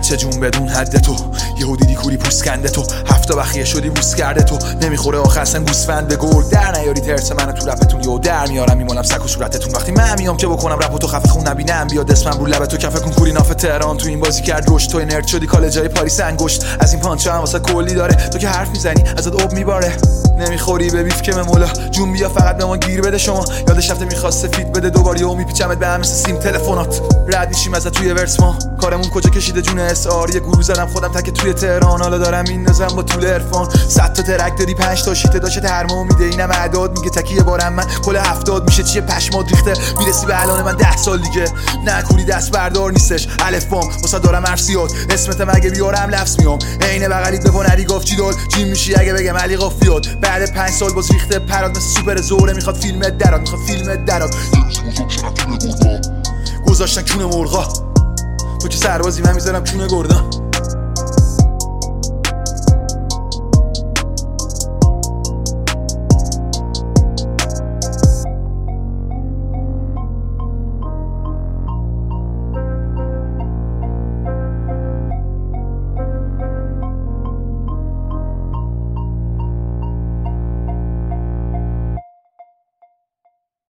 بچه جون بدون حد تو، یهو دیدی کوری پوست کنده تو، هفته بخیه شدی بوس کرده تو، نمیخوره آخه اصلا گوسفند به گرگ. در نیاری ترس منو تو رفتون، یهو در میارم میمونم سک و صورتتون. وقتی من میام که بکنم رپ و تو خفه خون نبینم، بیاد اسمم رو لب تو کف کنکوری ناف تهران. تو این بازی کرد رشد، تو نرد شدی کالجای پاریس انگشت. از این پانچا هم واسه کلی داره، تو که حرف میزنی ازت آب میباره. نمیخوری به بیف که به مولا جون بیا فقط به ما گیر بده. شما یادش رفته میخواست سفید بده دوباره و میپیچمت به هم مثل سیم تلفنات. رد میشیم ازت توی ورس ما، کارمون کجا کشیده جون اسار. یه گروه زدم خودم تک توی تهران، حالا دارم میندازم با طول عرفان. 100 تا ترک دادی 5 تا شیته داشت ترمو میده، اینم اعداد میگه تکیه بارم من کل 70 میشه چیه پشمات ریخته. میرسی به الان من 10 سال دیگه، نکوری دست بردار نیستش الف بام واسه دارم ارسیات. اسمت مگه بیارم لفظ میام عین بغلیت بپن علی گفت چی دال جیم میشی اگه بگم علی قافیات. بعد 5 سال باز ریخته پراد مثل سوپر زوره، میخواد فیلمت درات، میخواد فیلمت درات. گذاشتن کونه مرغا، تو که سربازی من میذارم کونه گردان.